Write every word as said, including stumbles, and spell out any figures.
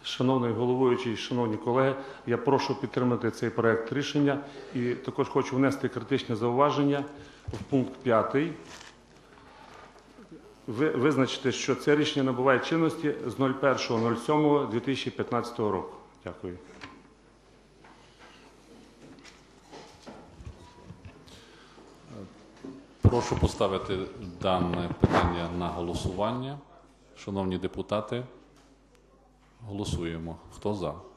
Шановний головуючий, шановні колеги, я прошу підтримати цей проект рішення і також хочу внести критичне зауваження в пункт п'ятий. Визначити, що це рішення набуває чинності з першого сьомого дві тисячі п'ятнадцятого року. Дякую. Прошу поставити дане питання на голосування. Шановні депутати, голосуємо. Хто за?